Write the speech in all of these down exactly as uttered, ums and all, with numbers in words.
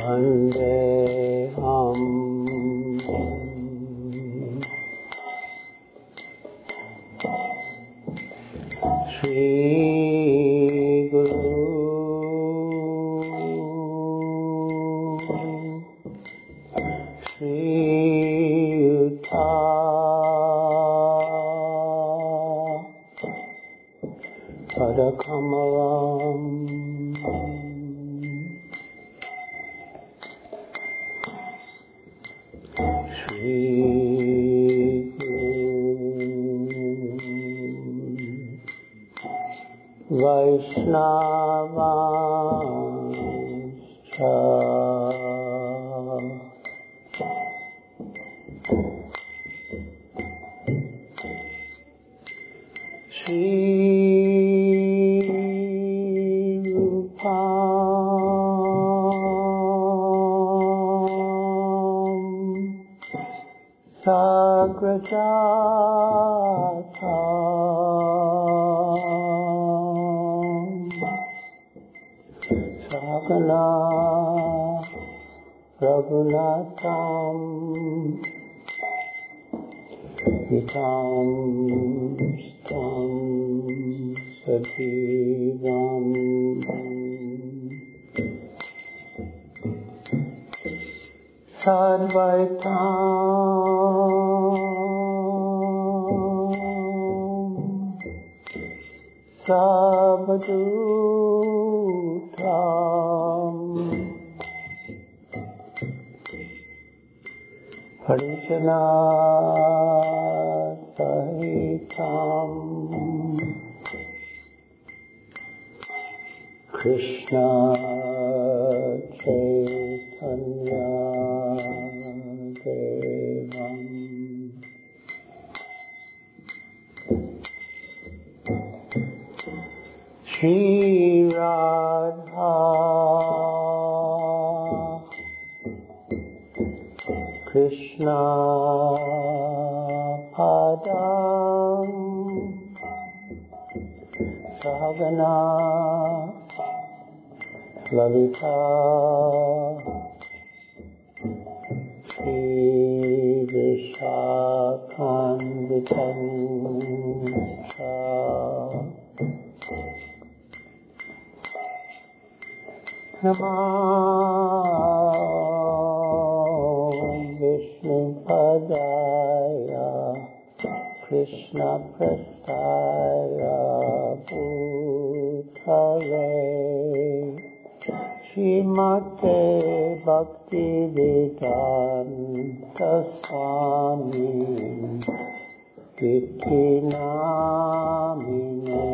Vandeham Shri Guru Shri Yuta Padakamalam Shri Vaishnavascha Shri Rupam Sagrajatam Sagana Raghunatam Hitam Stam Sajivam Sadvaitam Sabdutam Harijana Sahitam Krishna Chaitanya Devam Shri Radha Krishna Padam Sahagana Lalita Shri Vishakhanvitam Namo Vishnu Padaya Krishna Prastaya Bhutale Shrimate Bhakti Vedanta Swami Iti Namine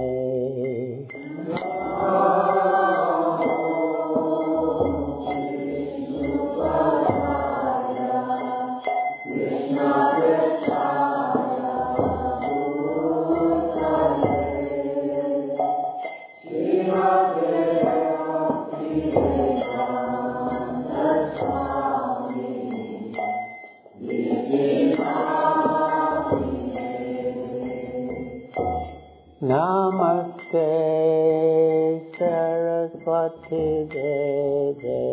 Namaste Saraswati Deve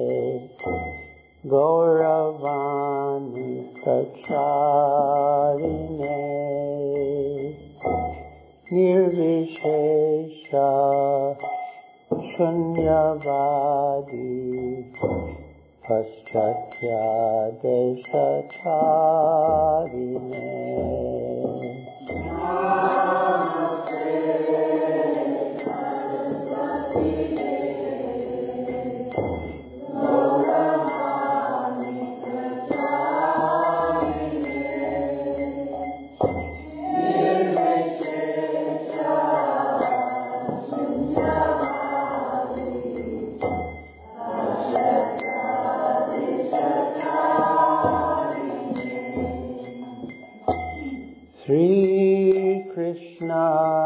Gauravani Pracharine Nirvishesha Shunyavadi Paschatya Desacharine Sri Krishna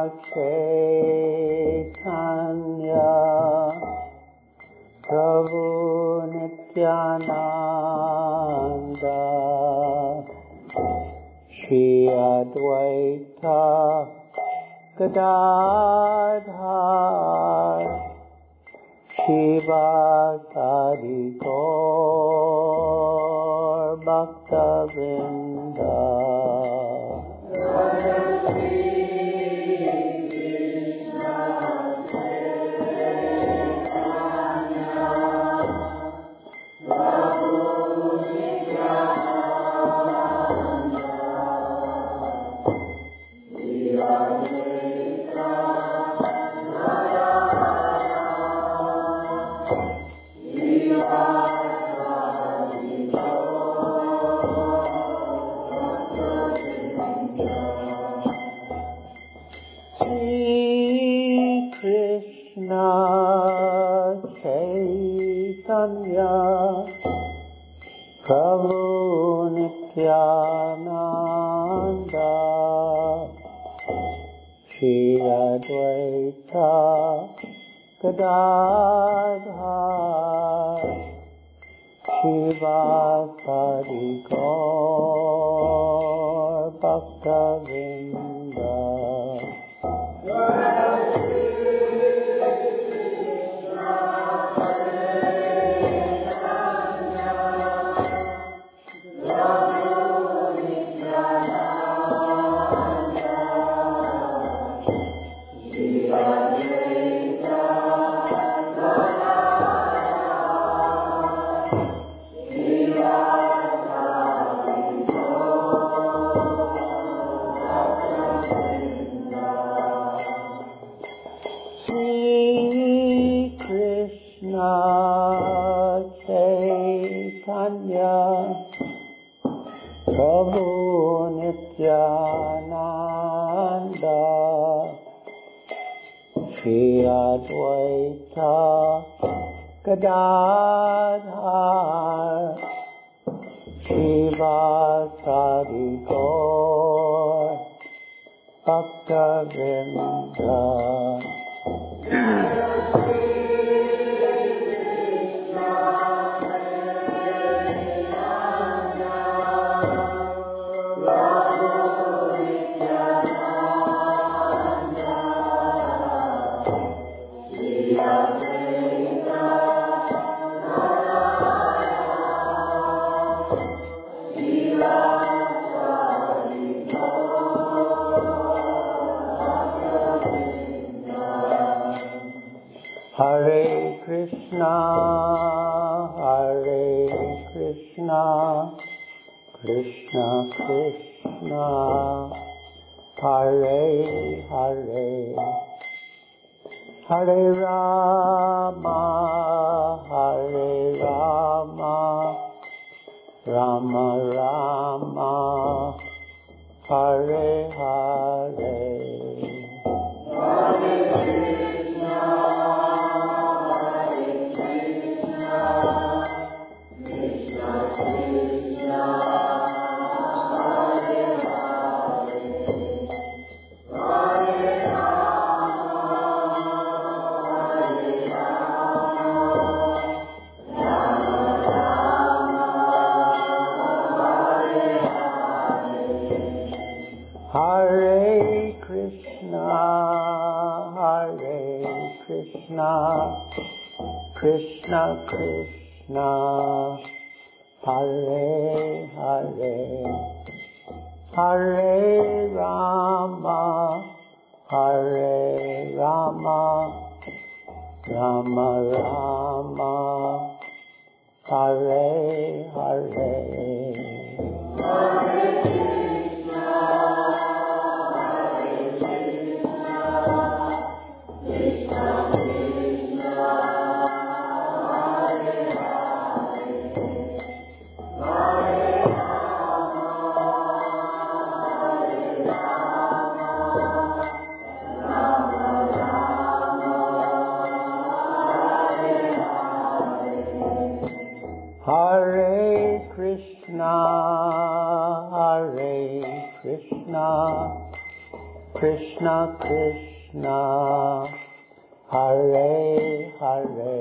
Chaitanya Prabhu Nityananda Shri Advaita Gadadhar Shiva Sadi Gaur Bhakta Vrinda. Prabhu Nityananda Shri Advaita Gadadhar Shivasadi Gaur Bhakta Vrinda. Prabhu Nityananda Shri Advaita Gadadhar Shivasadi Gaur Bhakta Vrinda. Hare Krishna, Hare Krishna, Krishna Krishna, Hare Hare, Hare Rama, Hare Rama, Rama Rama, Hare Hare. Hare Krishna, Hare Krishna, Krishna Krishna, Hare Hare, Hare Rama, Hare Rama, Rama Rama, Hare Hare. Hare Krishna, Hare Krishna, Krishna Krishna, Hare Hare, Hare Rama, Hare Rama, Rama Rama, Hare Hare. Hare Krishna, Hare Krishna, Krishna Krishna, Hare Hare, Hare Rama, Hare Rama, Rama Rama, Hare Hare. Hare Krishna, Hare Krishna, Krishna Krishna, Hare Hare,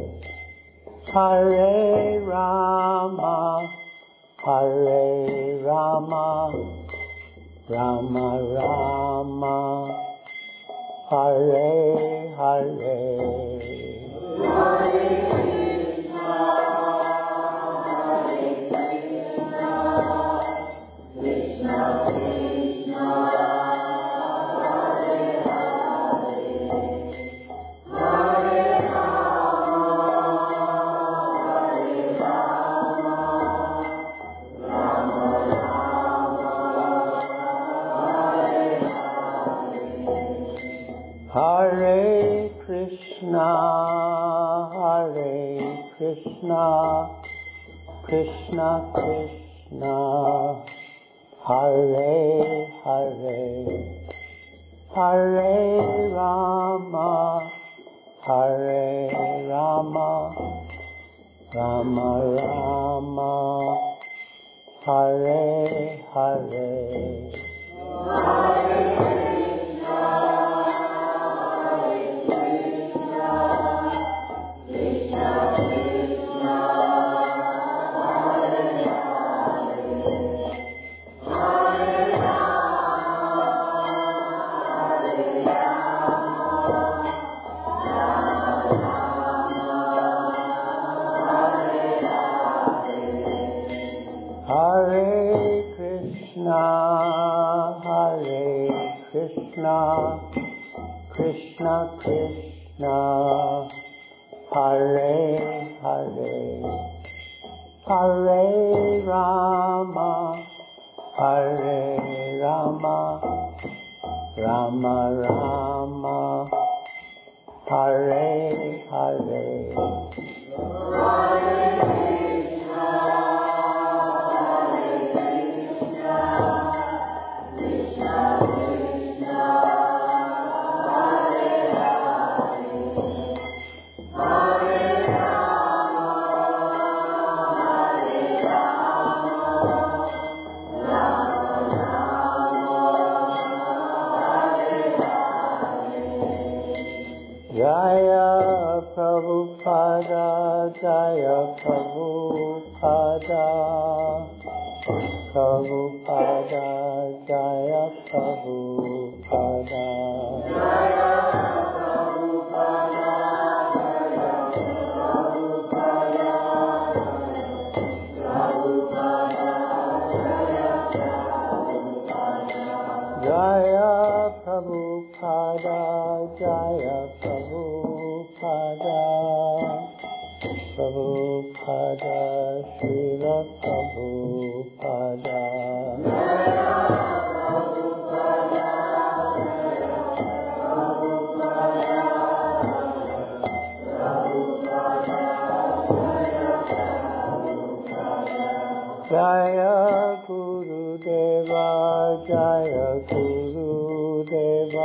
Hare Rama, Hare Rama, Rama Rama, Hare Hare. Hare Krishna, Hare Krishna, Krishna Krishna, Hare Hare, Hare Rama, Hare Rama, Rama Rama, Hare Hare. Hare Krishna, Krishna Krishna, Hare Hare, Hare Rama, Hare Rama, Hare Krishna, Hare Krishna, Krishna Krishna, Hare Hare, Hare Rama, Hare Rama, Rama Rama, Hare Hare. Hare Krishna, Krishna Krishna, Hare Hare, Hare Rama, Hare Rama, Rama Rama, Hare Hare. Jaya Prabhupada, Jaya Prabhupada, Prabhupada, Jaya Prabhupada, Jaya Prabhupada, Jaya Prabhupada, Prabhupada, Jaya Prabhupada, Jaya Prabhupada, Jaya Prabhupada, Prabhupada, Srila Prabhupada, Jaya Prabhupada, Jaya Prabhupada, Prabhupada, Jaya Prabhupada, Jaya Gurudeva, Jaya Gurudeva,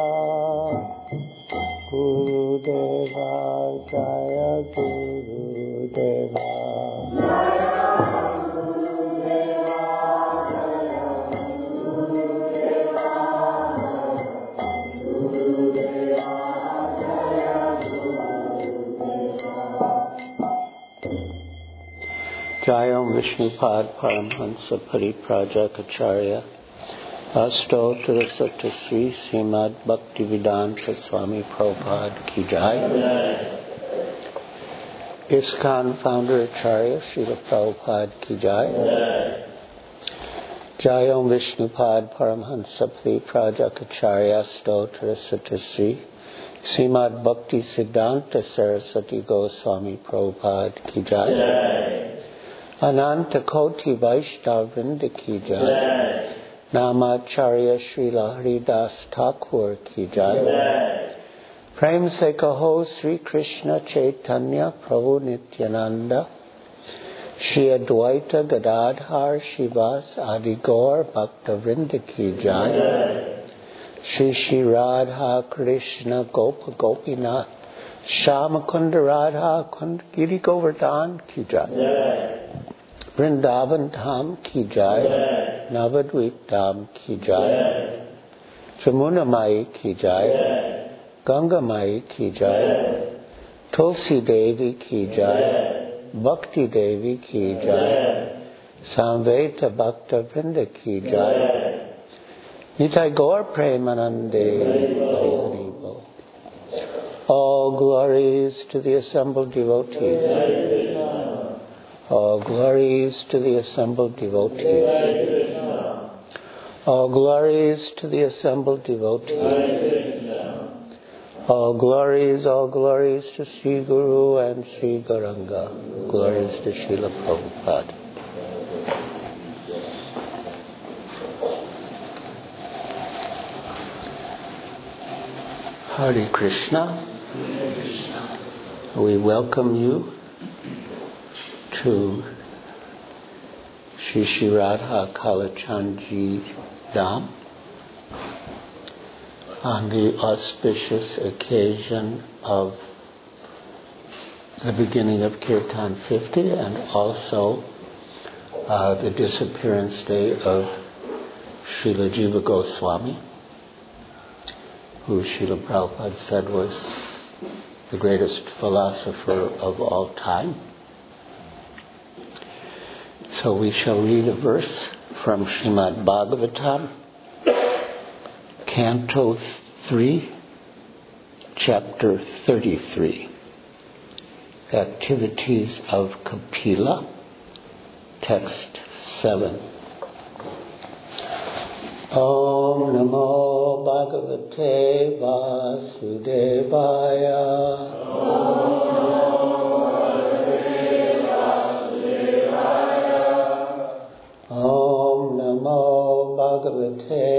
Gurudeva, Jaya Gurudeva, Jaya Gurudeva, Jaya Gurudeva, Gurudeva, Jaya Gurudeva. Jayam Vishnupad Paramhansa Pariprajakacharya Astotra Satyasri Srimad Bhaktivedanta Swami Prabhupada Ki Jai. ISKCON founder Acharya Srila Prabhupada Ki Jai. Jayam Vishnupad Paramhansa Pariprajakacharya Astotra Satyasri Srimad Bhakti Siddhanta Saraswati Goswami Prabhupada Ki Jai. Ananta Koti Vaishnav Vrinda Ki Jai. Namacharya Srila Haridas Thakur Ki Jai. Prem se kaho Sri Krishna Chaitanya Prabhu Nityananda Shri Advaita Gadadhar Shivas Adi Gaur Bhakta Vrinda Ki Jai. Shri Shri Radha Krishna Gopa Gopinath Shamakunda Radha Kund Giri Govardhan Ki Jai. Vrindavan Dham Ki Jai. Navadvip Dham Ki Jai. Jamuna Mai Ki Jai. Ganga Mai Ki Jai. Tulsi Devi Ki Jai. Bhakti Devi Ki Jai. Samveta Bhakta Vrinda Ki Jai. Nitai Gaur Premanande Hari Hari Bol. All glories to the assembled devotees. All glories to the assembled devotees. All glories to the assembled devotees. All glories, all glories to Sri Guru and Sri Gauranga. Glories to Srila Prabhupada. Hare Krishna. We welcome you to Shri Shri Radha Kalachandji Dham on the auspicious occasion of the beginning of Kirtan fifty and also uh, the disappearance day of Srila Jiva Goswami, who Srila Prabhupada said was the greatest philosopher of all time. So we shall read a verse from Srimad Bhagavatam, Canto three, Chapter thirty-three, Activities of Kapila, Text seven. Om Namo Bhagavate Vasudevaya. Om Namo Bhagavate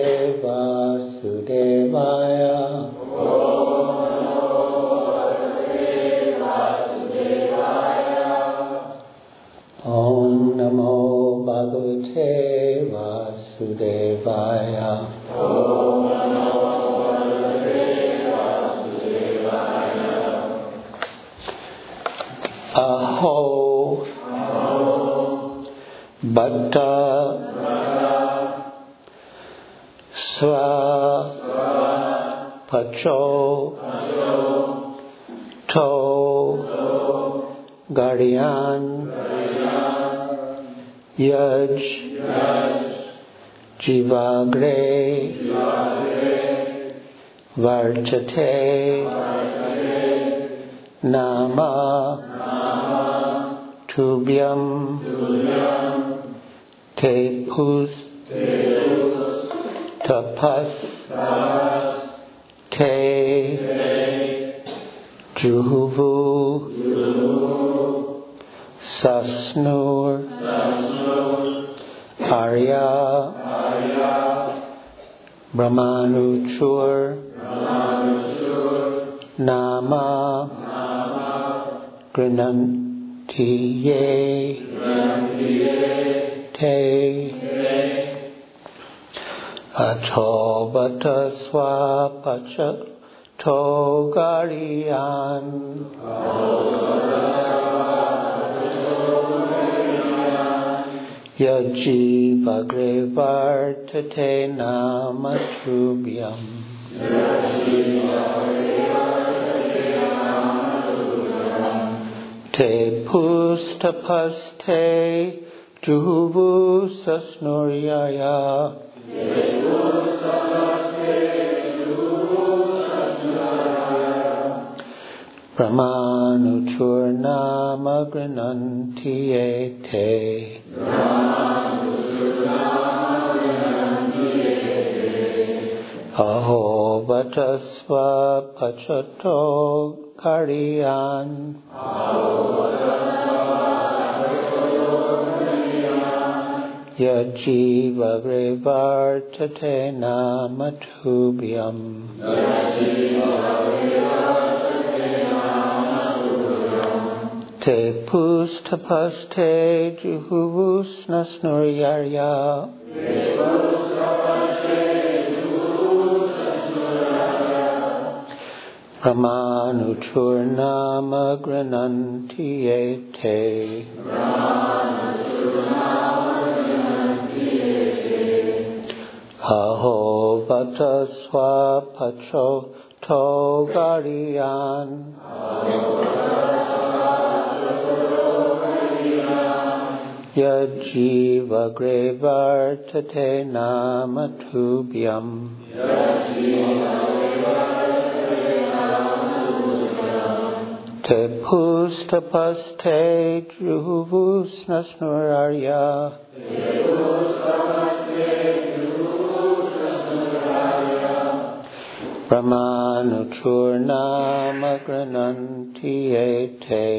Vasudevaya. Om Namo Bhagavate Vasudevaya. Aho Bhatta Swa Pacho To Gariyan Yaj Jivagre Vartate Nama Tubhyam Te Pus Tapas Te Juhu Sasnur Arya Brahmanuchur Nama Granantiye Te Ato Bata Swapacha To Gariyan Yajiva Grevartate Namatubhyam Te Pustapaste Juhu Sasnuryaya Brahmanuchur Nama Granantiye Te Aho Bhatasva Pachato Kariyan Yajiva Grevartate Namatubhyam Te Pustapaste Juhuvus Nasnuryarya Brahmanuchur Nama Granantiye Te Aho Bhatta Swa Pacho To Gariyan Yajiva Grevartate Namatubhyam Te Pustapaste Juhuvus Nasnurarya Brahmanuchur Nama Granantiye Te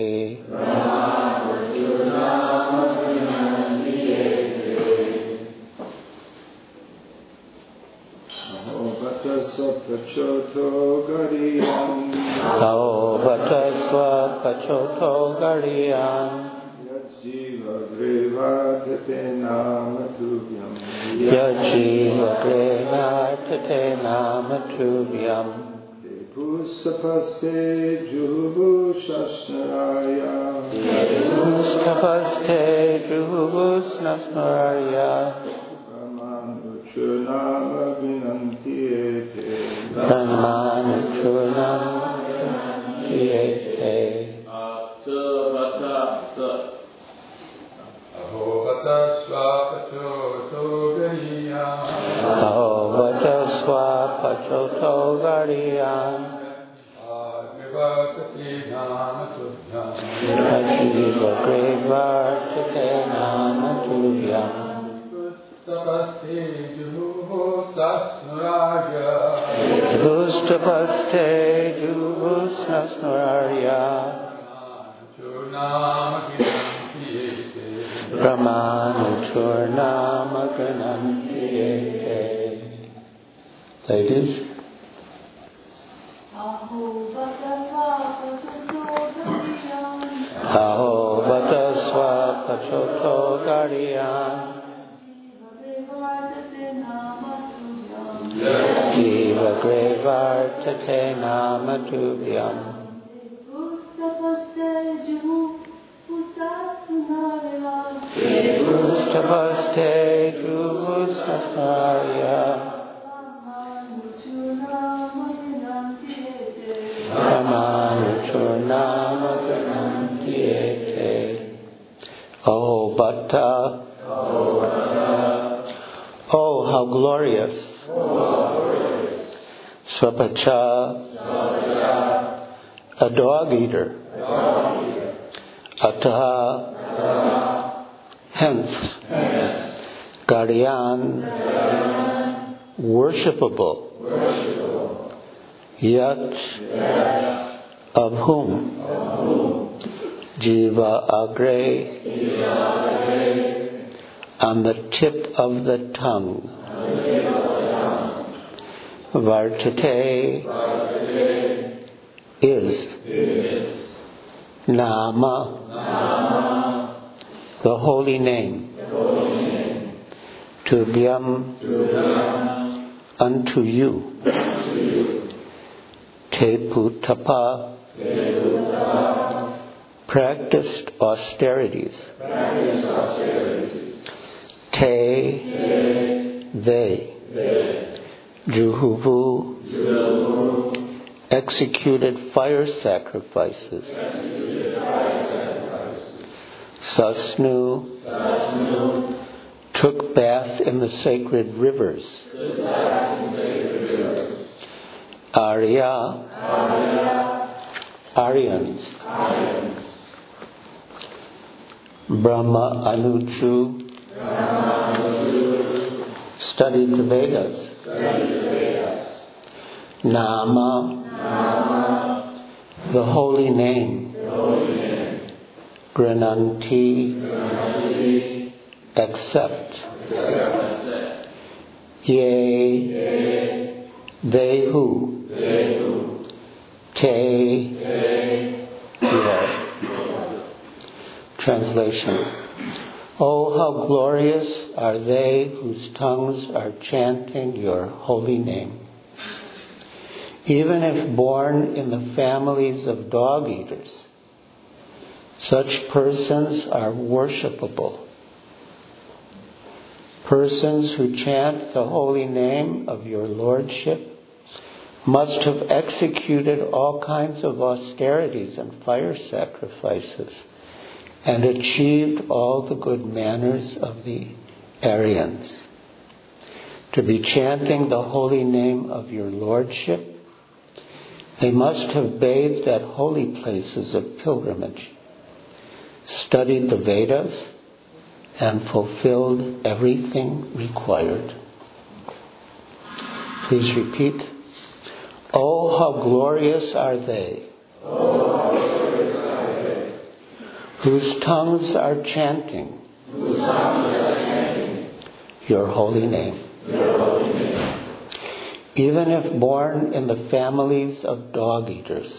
bhata sapachoto gariyan. Ao bhata swapachoto gariyan. Yajiva grevate namatubhyam. Yajiva grevate namatubhyam. Pusapaste juhu shasnaraya. Pusapaste juhu shasnaraya. Brahmanuchurnama vinantiyete. Brahmanuchurnama vinantiyete. Aho bhata swapachoto gariyan. Aho bhata swapachoto gariyan. Ajiva grevate namatubhyam. Pustapaste juhu shasnaraya. Brahmanuchurnama granantiyete. Ladies. Aho bhata swapachoto gariyan. Jiva grevate namatubhyam. Pustapaste juhu shasnaraya. Brahmanuchurnama granantiyete. Oh, Bhatta. Oh, how glorious. Swapacha, a dog eater. Ataha, hence. Gariyan, worshipable. Yet, of whom? Jiva agre, on the tip of the tongue. Vartate, is. Nama, the holy name. Tubhyam, unto you. Te putapa, practiced austerities. Te, they. Juhuvu, executed fire sacrifices. Sasnu, took bath in the sacred rivers. Arya, Aryans. Brahma Anuchu, studied the Vedas. Nama, the holy name. Grananti, accept. Yea, they who. Te, your. Translation. Oh, how glorious are they whose tongues are chanting your holy name. Even if born in the families of dog eaters, such persons are worshipable. Persons who chant the holy name of your Lordship must have executed all kinds of austerities and fire sacrifices and achieved all the good manners of the Aryans. To be chanting the holy name of your Lordship, they must have bathed at holy places of pilgrimage, studied the Vedas, and fulfilled everything required. Please repeat. Oh, how glorious are they, oh, how glorious are they. Whose tongues are chanting, Whose tongues are chanting. Your holy name. Your holy name. even if born in the families of dog eaters.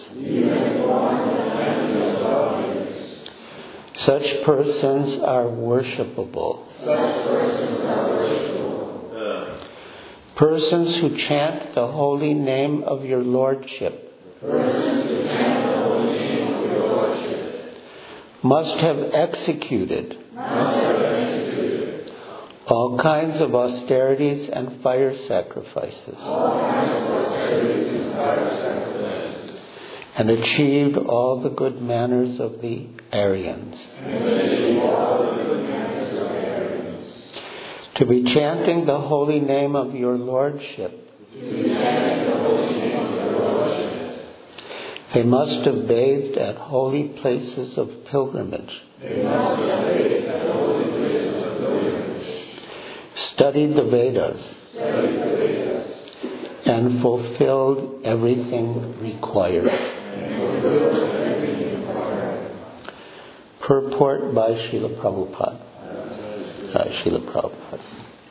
Such persons are worshipable. Such persons are worshipable. Yeah. Persons who chant the holy name of your Lordship. Persons who chant the holy name of your Lordship. Must have executed. Must have executed. All kinds of austerities and fire sacrifices. All kinds of austerities and fire sacrifices. And achieved all the good manners of the Aryans. And achieved all the good manners of the Aryans. To be chanting the holy name of your Lordship. To be chanting the holy name of your Lordship. They must have bathed at holy places of pilgrimage. They must have bathed at holy places of pilgrimage. Studied the Vedas. Studied the Vedas. And fulfilled everything required. And fulfilled everything required. Purport by Srila Prabhupada. Uh, Srila Prabhupada.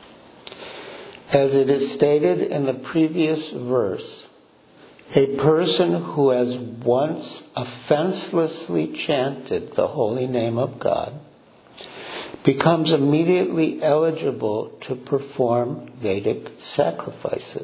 As it is stated in the previous verse, a person who has once offenselessly chanted the holy name of God becomes immediately eligible to perform Vedic sacrifices.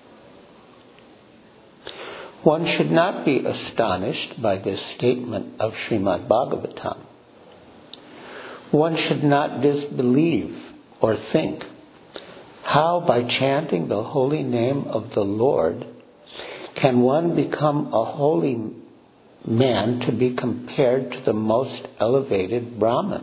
One should not be astonished by this statement of Srimad Bhagavatam. One should not disbelieve or think, how by chanting the holy name of the Lord can one become a holy man to be compared to the most elevated Brahman?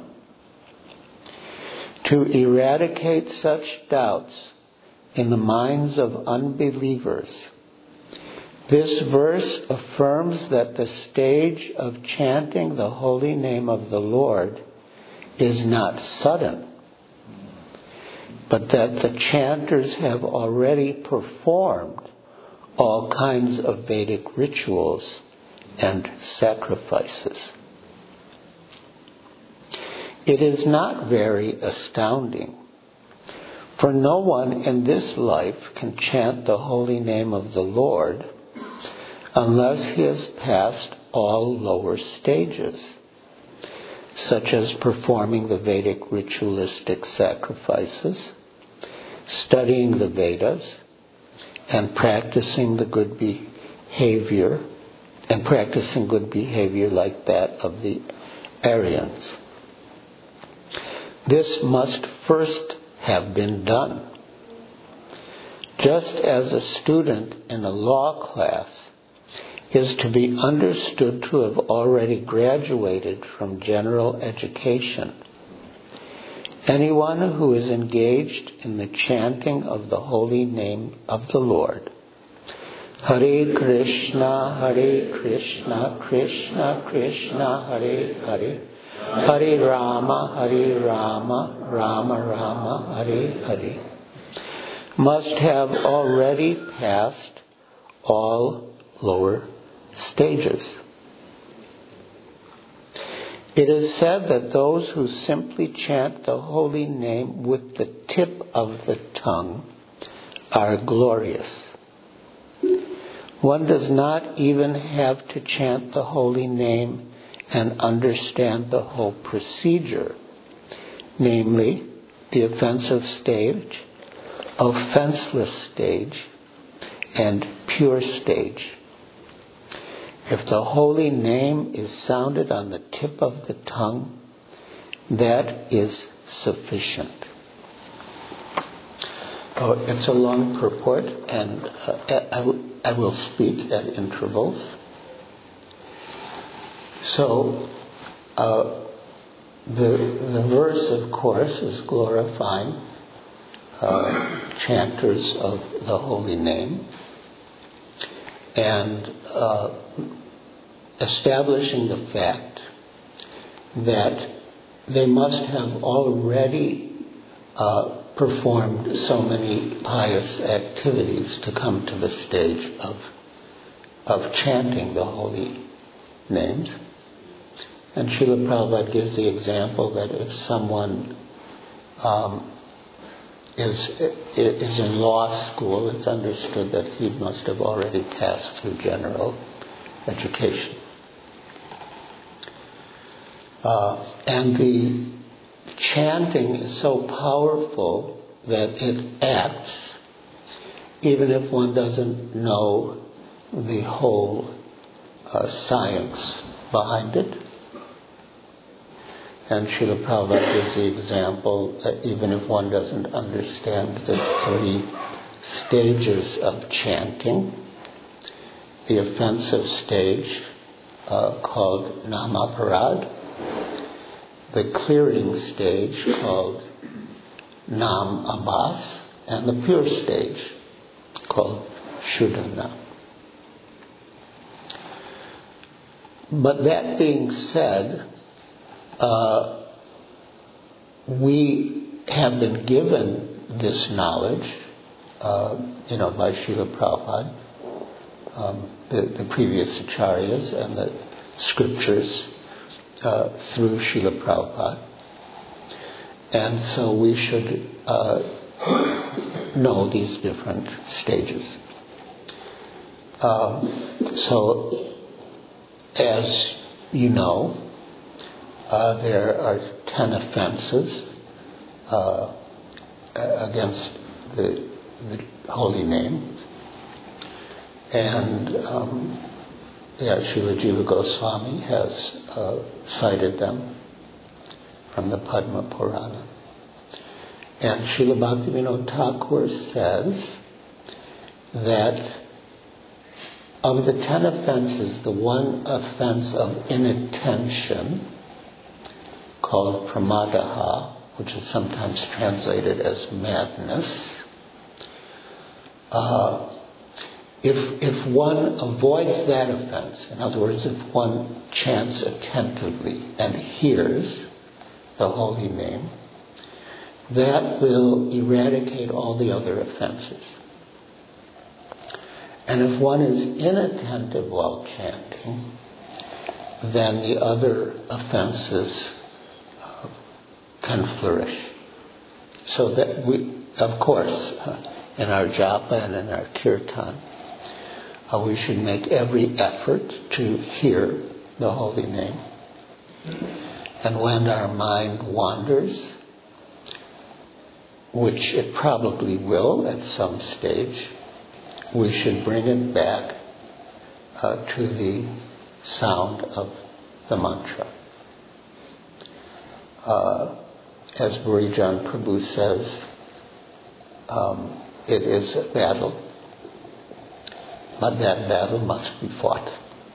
To eradicate such doubts in the minds of unbelievers, this verse affirms that the stage of chanting the holy name of the Lord is not sudden, but that the chanters have already performed all kinds of Vedic rituals and sacrifices. It is not very astounding, for no one in this life can chant the holy name of the Lord unless he has passed all lower stages, such as performing the Vedic ritualistic sacrifices, studying the Vedas, and practicing the good behavior, and practicing good behavior like that of the Aryans. This must first have been done. Just as a student in a law class is to be understood to have already graduated from general education, anyone who is engaged in the chanting of the holy name of the Lord, Hare Krishna, Hare Krishna, Krishna Krishna, Hare Hare, Hare Rama, Hare Rama, Rama Rama, Hare Hare, must have already passed all lower stages. It is said that those who simply chant the holy name with the tip of the tongue are glorious. One does not even have to chant the holy name and understand the whole procedure, namely the offensive stage, offenseless stage, and pure stage. If the holy name is sounded on the tip of the tongue, that is sufficient. Oh, it's a long purport, and uh, I, w- I will speak at intervals. So, uh, the, the verse, of course, is glorifying uh, chanters of the holy name, and uh, establishing the fact that they must have already uh, performed so many pious activities to come to the stage of of chanting the holy names. And Srila Prabhupada gives the example that if someone um, is is in law school, it's understood that he must have already passed through general education. Uh, and the chanting is so powerful that it acts even if one doesn't know the whole uh, science behind it. And Srila Prabhupada gives the example that even if one doesn't understand the three stages of chanting, the offensive stage uh, called Namaparad, the clearing stage called Nam Abhas, and the pure stage called Shuddhana. But that being said, uh, we have been given this knowledge, uh, you know, by Srila Prabhupada, um, the, the previous acharyas and the scriptures uh, through Srila Prabhupada. And so we should uh, know these different stages. Um, so, as you know, uh, there are ten offenses uh, against the, the holy name. And um, yeah, Srila Jiva Goswami has uh, cited them from the Padma Purana. And Srila Bhaktivinoda Thakur says that of the ten offenses, the one offense of inattention, called pramadaha, which is sometimes translated as madness, uh, if if one avoids that offense, in other words, if one chants attentively and hears the holy name, that will eradicate all the other offenses. And if one is inattentive while chanting, then the other offenses uh, can flourish. So that we, of course, uh, in our japa and in our kirtan, uh, we should make every effort to hear the holy name. And when our mind wanders, which it probably will at some stage, we should bring it back uh, to the sound of the mantra. Uh, as Burijan Prabhu says, um, it is a battle, but that battle must be fought.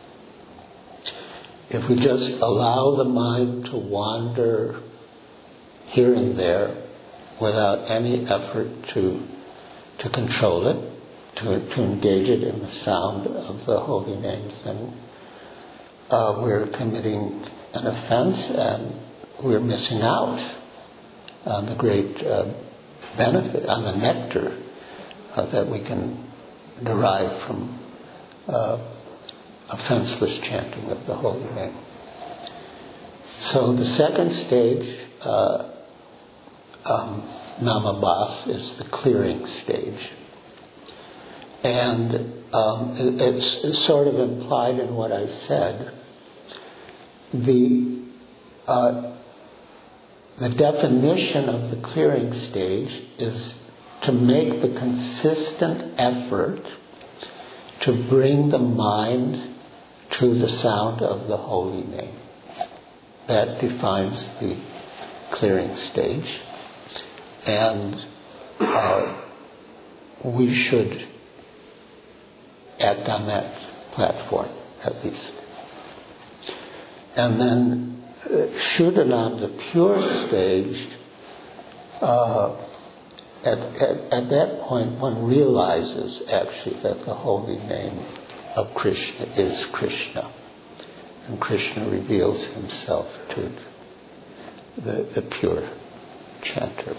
If we just allow the mind to wander here and there without any effort to to control it, to, to engage it in the sound of the holy names, then uh, we're committing an offense and we're missing out on the great uh, benefit, on the nectar uh, that we can derive from uh, offenseless chanting of the holy name. So the second stage, uh, um, Namabhas, is the clearing stage. And um, it, it's, it's sort of implied in what I said. The uh, the definition of the clearing stage is to make the consistent effort to bring the mind to the sound of the holy name. That defines the clearing stage. And uh, we should act on that platform, at least. And then uh, Shuddhanam, the pure stage, uh, at, at, at that point one realizes actually that the holy name of Krishna is Krishna. And Krishna reveals himself to the, the pure chanter.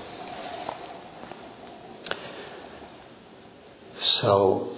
So,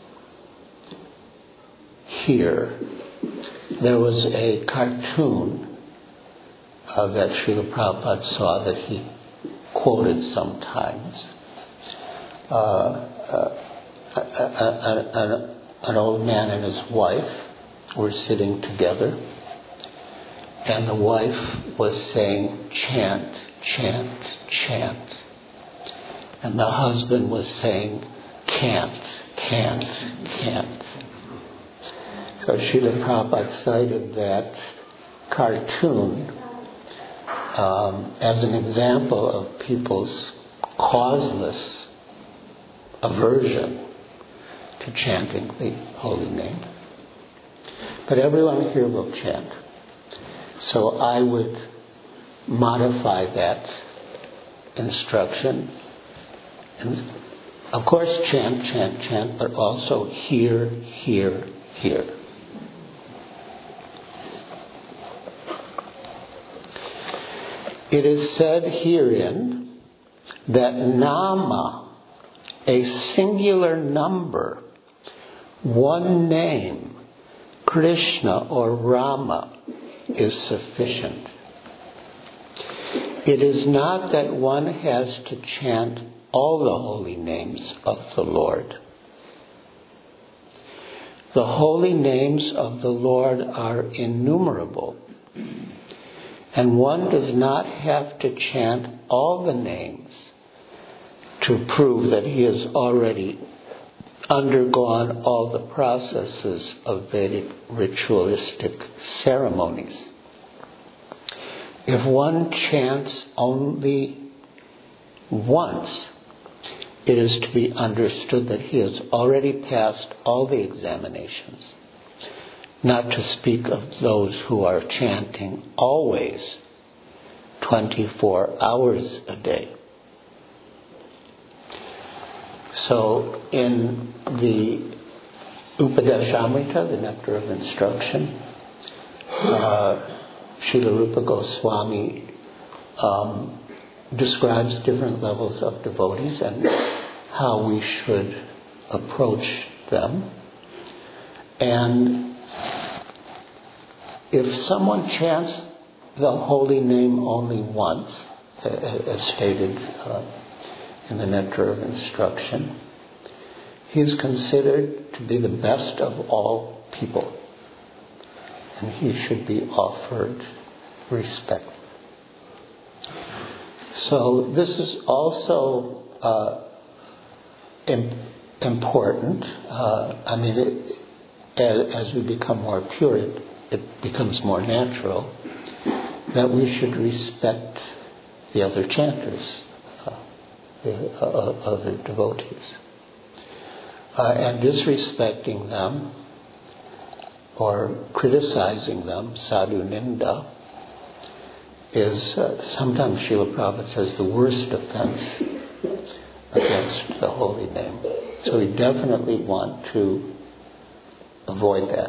here, there was a cartoon uh, that Srila Prabhupada saw that he quoted sometimes. Uh, uh, a, a, a, an old man and his wife were sitting together, and the wife was saying, chant, chant, chant. And the husband was saying, can't, can't, can't. So Srila Prabhupada cited that cartoon um, as an example of people's causeless aversion to chanting the holy name. But everyone here will chant. So I would modify that instruction. And of course chant, chant, chant, but also hear, hear, hear. It is said herein that nama, a singular number, one name, Krishna or Rama, is sufficient. It is not that one has to chant all the holy names of the Lord. The holy names of the Lord are innumerable, and one does not have to chant all the names to prove that he has already undergone all the processes of Vedic ritualistic ceremonies. If one chants only once, it is to be understood that he has already passed all the examinations, not to speak of those who are chanting always, twenty-four hours a day. So in the Upadeshamrita, the Nectar of Instruction, uh, Srila Rupa Goswami um, describes different levels of devotees and how we should approach them. And if someone chants the holy name only once, as stated uh, in the Nectar of Instruction, he is considered to be the best of all people, and he should be offered respect. So this is also uh, im- important. Uh, I mean, it, as, as we become more pure, it, it becomes more natural that we should respect the other chanters, uh, the uh, other devotees. Uh, and disrespecting them or criticizing them, sadhu ninda, is uh, sometimes Srila Prabhupada says the worst offense against the holy name. So we definitely want to avoid that.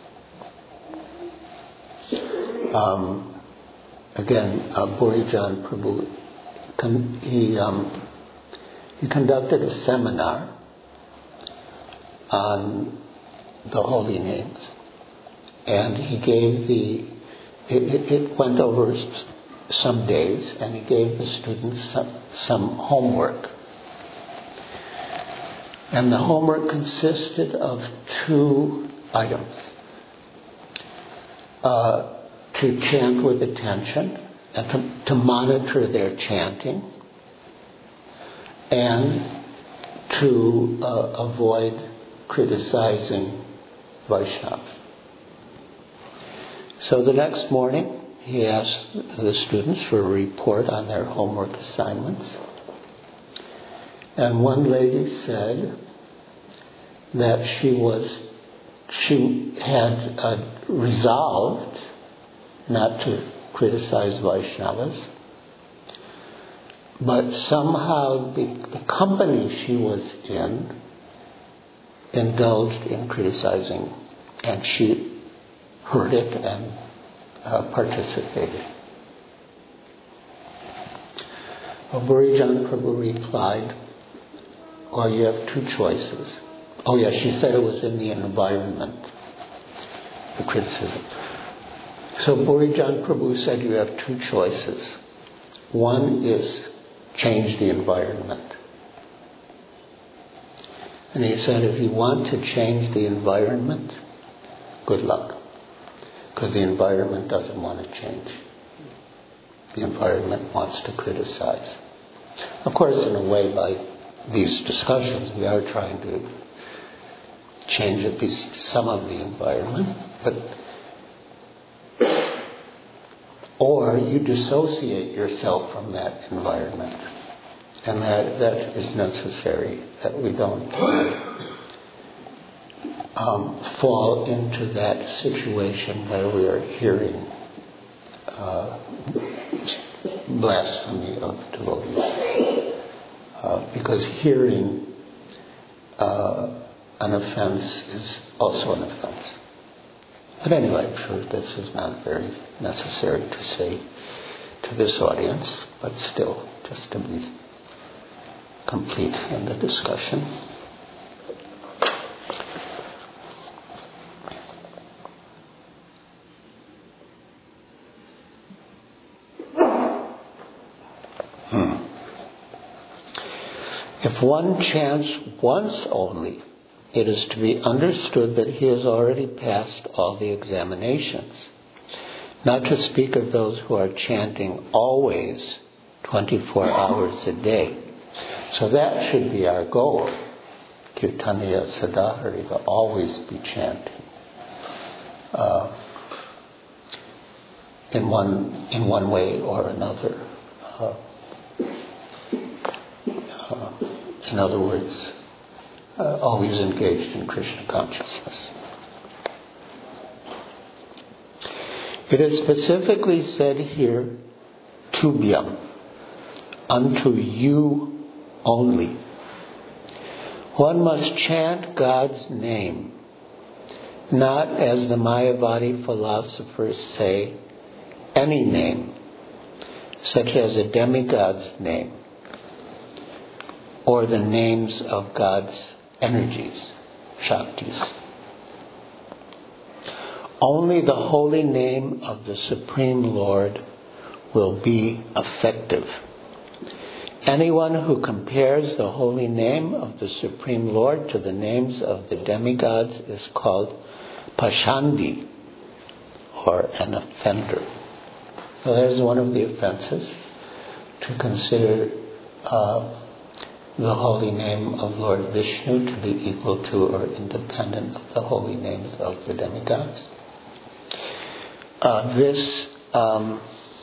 Um, again, uh, Burijan Prabhu, con- he, um, he conducted a seminar on the holy names, and he gave the it, it, it went over some days, and he gave the students some, some homework, and the homework consisted of two items: uh, to chant with attention and to, to monitor their chanting, and to uh, avoid criticizing Vaishnavas. So the next morning, he asked the students for a report on their homework assignments. And one lady said that she was, she had uh, resolved not to criticize Vaishnavas, but somehow the, the company she was in indulged in criticizing, and she heard it and uh, participated. Well, Burijan Prabhu replied, well, you have two choices. Oh yeah, she said it was in the environment, the criticism. So Burijan Prabhu said you have two choices. One is change the environment. And he said, if you want to change the environment, good luck. Because the environment doesn't want to change. The environment wants to criticize. Of course, in a way, by these discussions, we are trying to change at least some of the environment, but or you dissociate yourself from that environment, and that that is necessary, that we don't um, fall into that situation where we are hearing uh, blasphemy of devotees. Uh, because hearing uh, an offense is also an offense. But anyway, I'm sure this is not very necessary to say to this audience, but still, just to be complete in the discussion. If one chants once only, it is to be understood that he has already passed all the examinations. Not to speak of those who are chanting always, twenty-four hours a day. So that should be our goal. Kirtaniya Sadahari, to always be chanting. Uh, in one in one way or another. Uh, uh, in other words, uh, always engaged in Krishna consciousness. It is specifically said here, tubhyam, unto you only. One must chant God's name, not as the Mayavadi philosophers say, any name, such as a demigod's name, or the names of God's energies, Shaktis. Only the holy name of the Supreme Lord will be effective. Anyone who compares the holy name of the Supreme Lord to the names of the demigods is called Pashandi, or an offender. So there's one of the offenses, to consider uh, the holy name of Lord Vishnu to be equal to or independent of the holy names of the demigods. Uh, this um,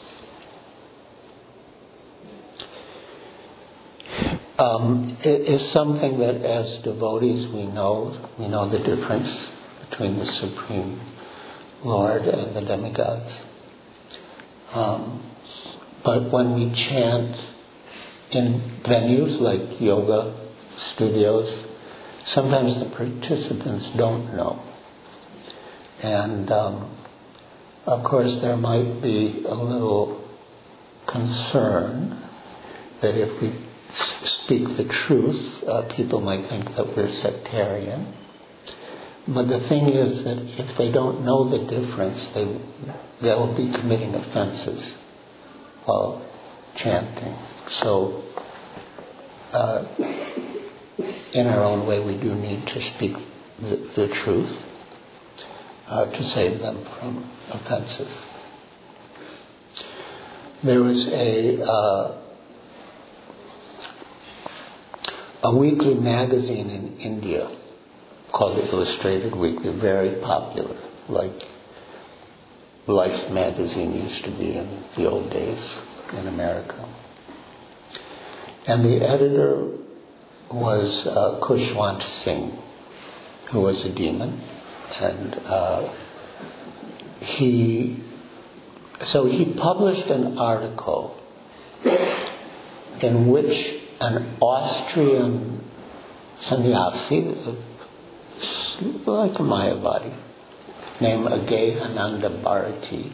um, is something that as devotees we know. We know the difference between the Supreme Lord and the demigods. Um, but when we chant in venues like yoga studios, sometimes the participants don't know. And um, of course there might be a little concern that if we speak the truth, uh, people might think that we're sectarian. But the thing is that if they don't know the difference, they they will be committing offenses while chanting. So, uh, in our own way, we do need to speak the, the truth uh, to save them from offenses. There was a uh, a weekly magazine in India called the Illustrated Weekly, very popular, like Life magazine used to be in the old days in America. And the editor was uh, Khushwant Singh, who was a demon. And uh, he, so he published an article in which an Austrian sannyasi, like a Mayavadi, named Aggayananda Bharati,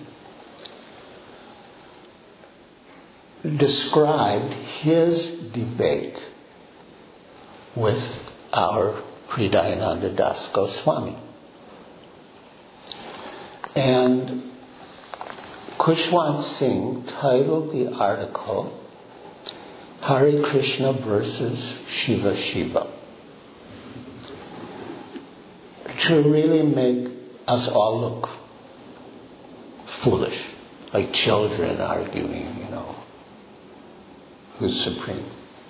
described his debate with our Hridayananda Das Goswami. And Khushwant Singh titled the article, Hare Krishna versus Shiva Shiva. To really make us all look foolish, like children arguing, you know, who's supreme.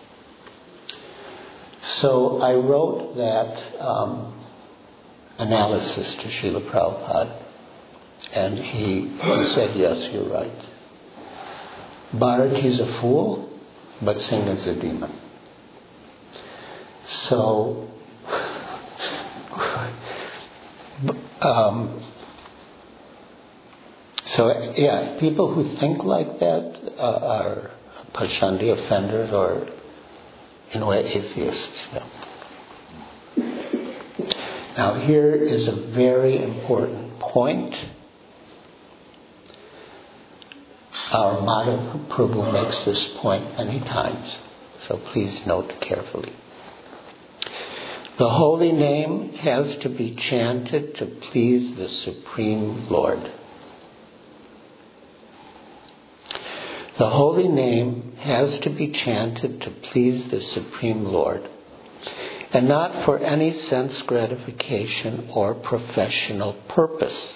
So I wrote that um, analysis to Srila Prabhupada, and he, he said, yes, you're right. Bharati's a fool, but Singh is a demon. So, um, so yeah, people who think like that uh, are Pashandi offenders or, in a way, atheists. Yeah. Now, here is a very important point. Our Madhava Prabhu makes this point many times, so please note carefully. The holy name has to be chanted to please the Supreme Lord. The holy name has to be chanted to please the Supreme Lord, and not for any sense gratification or professional purpose.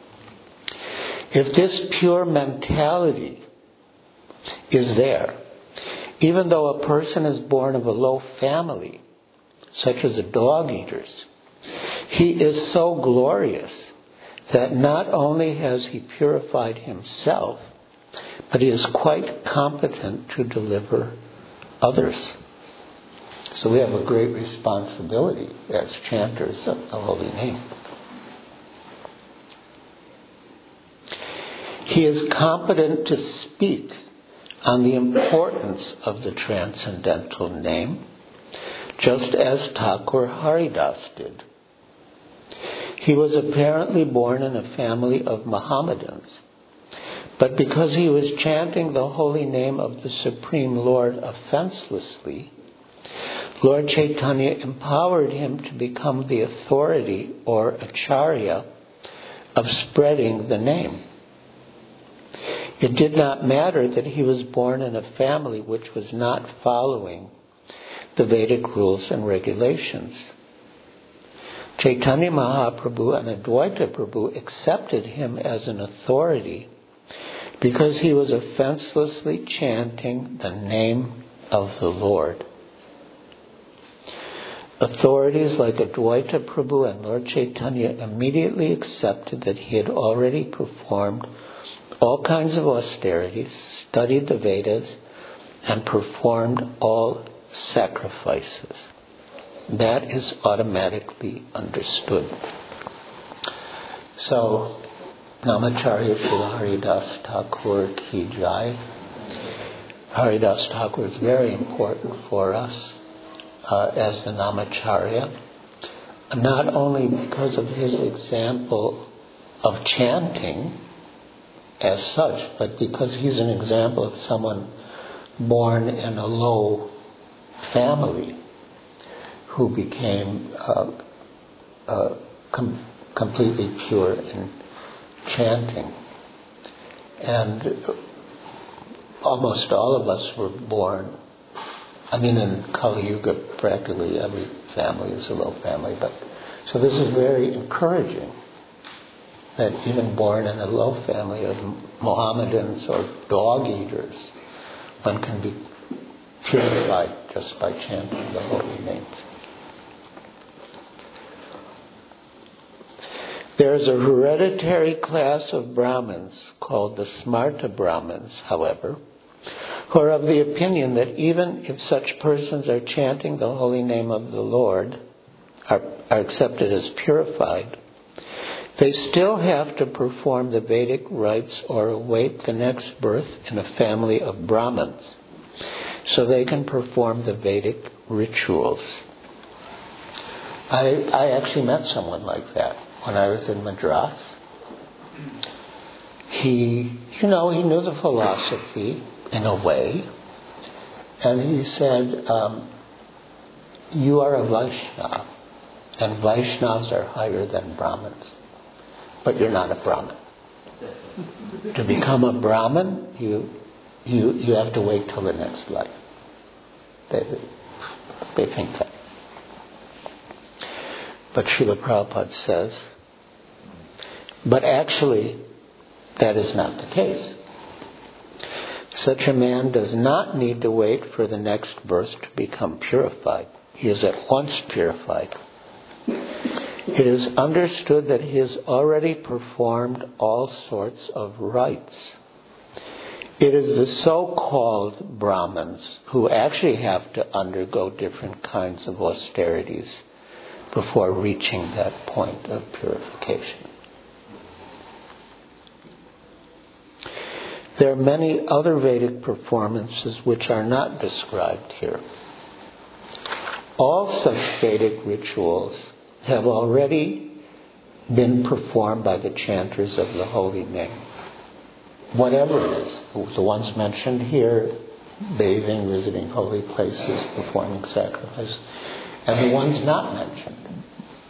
If this pure mentality is there, even though a person is born of a low family, such as the dog eaters, he is so glorious that not only has he purified himself, but he is quite competent to deliver others. So we have a great responsibility as chanters of the holy name. He is competent to speak on the importance of the transcendental name, just as Thakur Haridas did. He was apparently born in a family of Mohammedans, but because he was chanting the holy name of the Supreme Lord offenselessly, Lord Chaitanya empowered him to become the authority or acharya of spreading the name. It did not matter that he was born in a family which was not following the Vedic rules and regulations. Chaitanya Mahaprabhu and Advaita Prabhu accepted him as an authority because he was offenselessly chanting the name of the Lord. Authorities like Advaita Prabhu and Lord Chaitanya immediately accepted that he had already performed all kinds of austerities, studied the Vedas, and performed all sacrifices. That is automatically understood. So, Namacharya Srila Haridas Thakur Ki Jai. Haridas Thakur is very important for us uh, as the Namacharya, not only because of his example of chanting as such, but because he's an example of someone born in a low family who became uh, uh, com- completely pure in chanting. And almost all of us were born, I mean in Kali Yuga practically every family is a low family, but so this is very encouraging that even born in a low family of Mohammedans or dog eaters, one can be purified just by chanting the holy names. There is a hereditary class of Brahmins called the Smarta Brahmins, however, who are of the opinion that even if such persons are chanting the holy name of the Lord, are, are accepted as purified, they still have to perform the Vedic rites or await the next birth in a family of Brahmins, so they can perform the Vedic rituals. I, I actually met someone like that when I was in Madras. He, you know, he knew the philosophy in a way, and he said, um, you are a Vaishnava, and Vaishnavas are higher than Brahmins, but you're not a Brahmin. To become a Brahmin, you, you, you have to wait till the next life. They, they think that. But Srila Prabhupada says, but actually, that is not the case. Such a man does not need to wait for the next birth to become purified. He is at once purified. It is understood that he has already performed all sorts of rites. It is the so-called Brahmins who actually have to undergo different kinds of austerities before reaching that point of purification. There are many other Vedic performances which are not described here. All such Vedic rituals have already been performed by the chanters of the holy name. Whatever it is, the ones mentioned here, bathing, visiting holy places, performing sacrifice, and the ones not mentioned.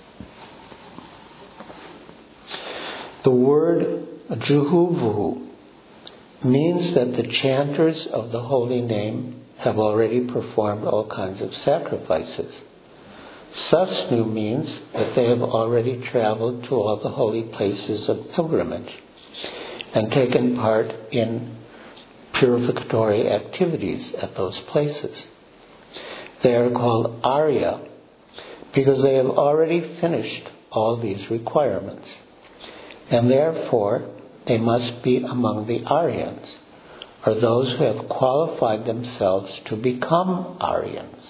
The word juhuvuhu means that the chanters of the holy name have already performed all kinds of sacrifices. Sasnu means that they have already traveled to all the holy places of pilgrimage and taken part in purificatory activities at those places. They are called Arya because they have already finished all these requirements, and therefore they must be among the Aryans, or those who have qualified themselves to become Aryans.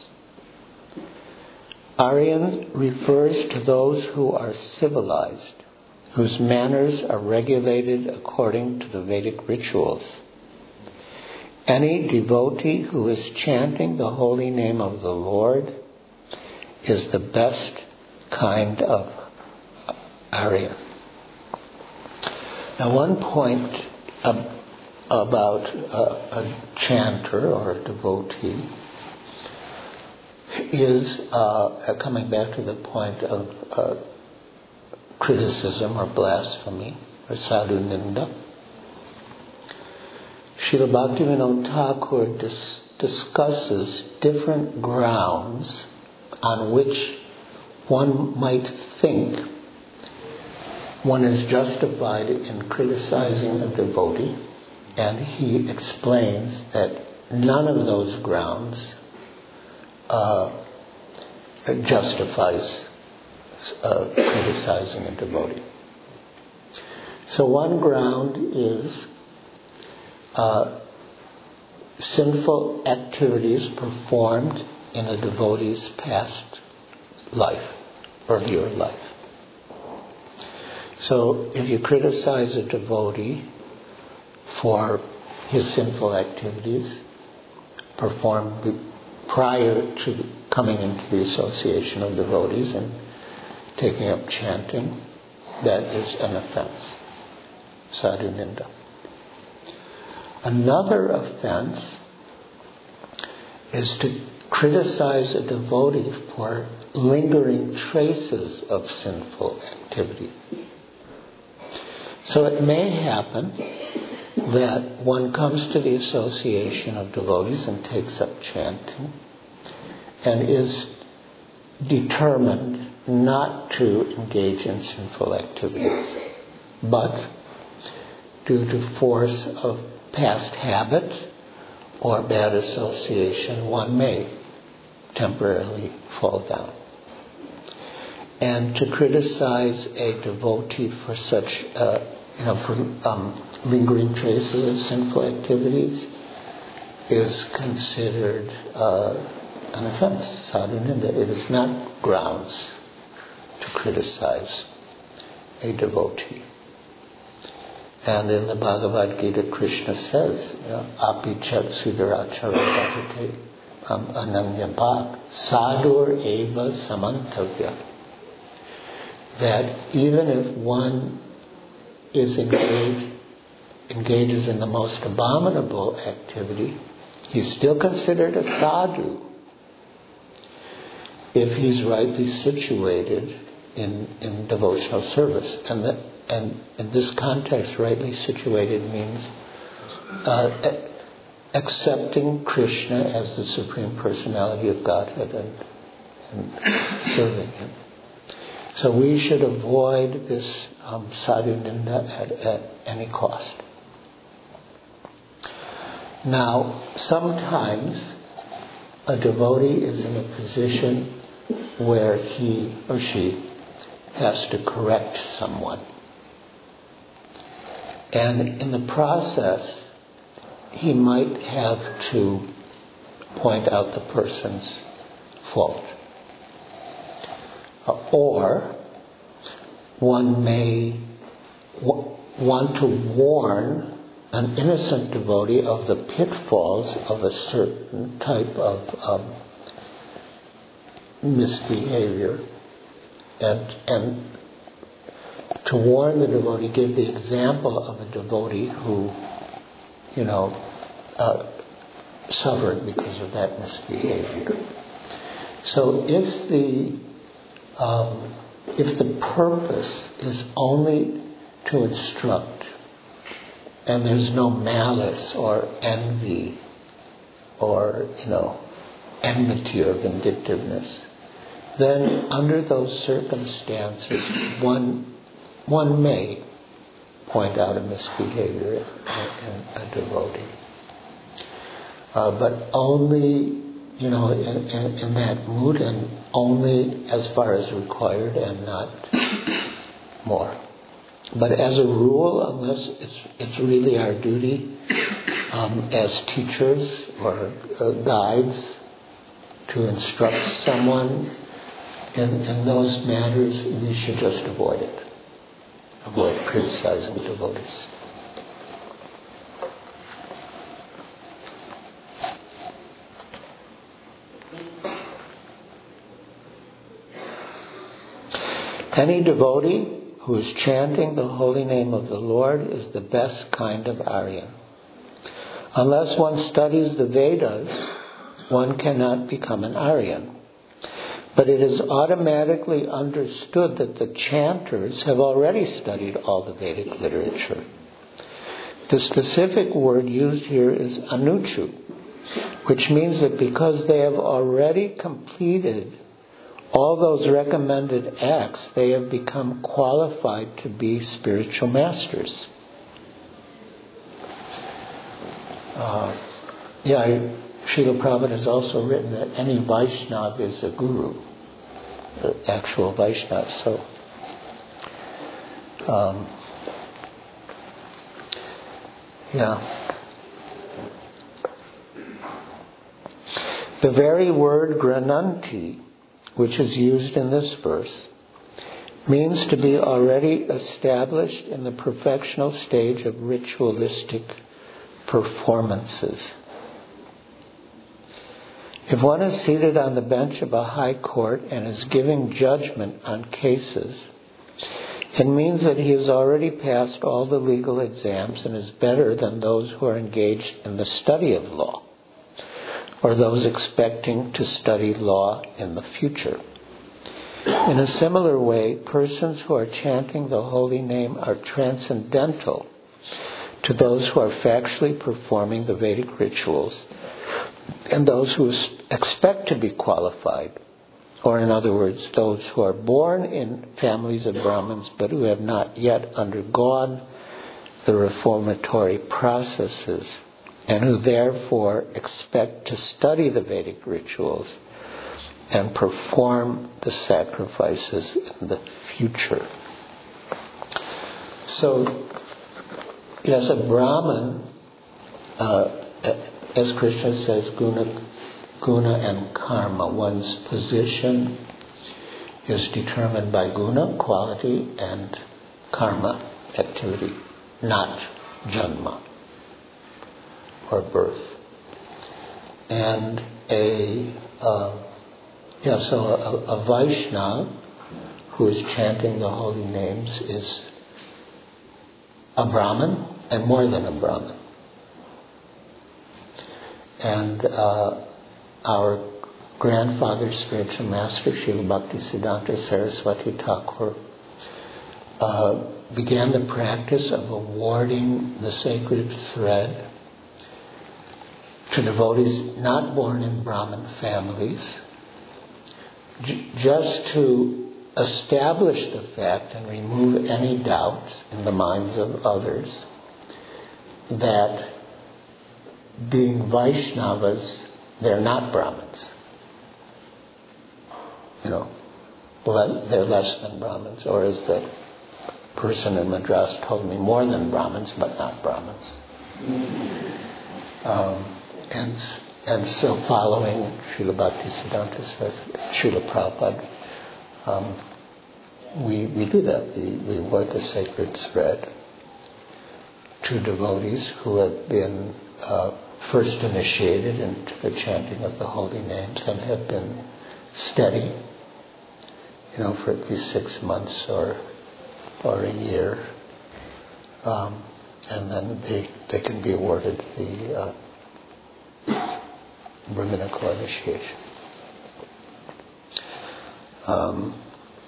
Aryan refers to those who are civilized, whose manners are regulated according to the Vedic rituals. Any devotee who is chanting the holy name of the Lord is the best kind of Aryan. Now, one point ab- about a, a chanter or a devotee is, uh, coming back to the point of uh, criticism or blasphemy or sadhu ninda. Srila Bhaktivinoda Thakur dis- discusses different grounds on which one might think one is justified in criticizing a devotee, and he explains that none of those grounds uh, justifies uh, criticizing a devotee. So one ground is uh, sinful activities performed in a devotee's past life, earlier life. So if you criticize a devotee for his sinful activities performed prior to coming into the association of devotees and taking up chanting, that is an offense, sadhu ninda. Another offense is to criticize a devotee for lingering traces of sinful activity. So it may happen that one comes to the association of devotees and takes up chanting and is determined not to engage in sinful activities, but due to force of past habit or bad association, one may temporarily fall down. And to criticize a devotee for such, uh, you know, for um, lingering traces of sinful activities is considered uh, an offense, sadhu ninda. It is not grounds to criticize a devotee. And in the Bhagavad Gita, Krishna says, "Api chat sudarachara bhajate ananya bhak sadur eva samantavya." That even if one is engaged, engages in the most abominable activity, he's still considered a sadhu if he's rightly situated in, in devotional service. And, that, and in this context, rightly situated means uh, accepting Krishna as the Supreme Personality of Godhead and, and serving Him. So we should avoid this um, sadhu ninda at, at any cost. Now, sometimes a devotee is in a position where he or she has to correct someone. And in the process, he might have to point out the person's fault. Uh, or one may w- want to warn an innocent devotee of the pitfalls of a certain type of um, misbehavior, and and to warn the devotee, give the example of a devotee who, you know, uh, suffered because of that misbehavior. So if the um, if the purpose is only to instruct, and there's no malice or envy or, you know, enmity or vindictiveness, then under those circumstances, one one may point out a misbehavior in, in a devotee. Uh, but only, you know, in, in, in that mood, and only as far as required and not more. But as a rule, unless it's it's really our duty um, as teachers or uh, guides to instruct someone in, in those matters, we should just avoid it. Avoid criticizing devotees. Any devotee who is chanting the holy name of the Lord is the best kind of Aryan. Unless one studies the Vedas, one cannot become an Aryan. But it is automatically understood that the chanters have already studied all the Vedic literature. The specific word used here is anuchu, which means that because they have already completed all those recommended acts, they have become qualified to be spiritual masters. Uh, yeah, Srila Prabhupada has also written that any Vaishnava is a guru, the actual Vaishnava. So, um, yeah. The very word grananti, which is used in this verse, means to be already established in the perfectional stage of ritualistic performances. If one is seated on the bench of a high court and is giving judgment on cases, it means that he has already passed all the legal exams and is better than those who are engaged in the study of law, or those expecting to study law in the future. In a similar way, persons who are chanting the holy name are transcendental to those who are factually performing the Vedic rituals and those who expect to be qualified, or in other words, those who are born in families of Brahmins but who have not yet undergone the reformatory processes and who therefore expect to study the Vedic rituals and perform the sacrifices in the future. So, as a Brahmin, uh, as Krishna says, guna, guna and karma, one's position is determined by guna, quality, and karma, activity, not janma, or birth. And a uh, yeah, so a, a Vaishnava who is chanting the holy names is a Brahmin, and more than a Brahmin. And uh, our grandfather, spiritual master, Srila Bhaktisiddhanta Saraswati Thakur, uh, began the practice of awarding the sacred thread to devotees not born in Brahmin families, j- just to establish the fact and remove any doubts in the minds of others that being Vaishnavas, they're not Brahmins. You know, le- they're less than Brahmins, or as the person in Madras told me, more than Brahmins, but not Brahmins. Um, and and so following Srila Bhaktisiddhanta says, Srila Prabhupada, um, we we do that. We, we wear the sacred thread to devotees who have been uh, first initiated into the chanting of the holy names and have been steady, you know, for at least six months or or a year, um, and then they they can be awarded the uh, Brahminical initiation. Um,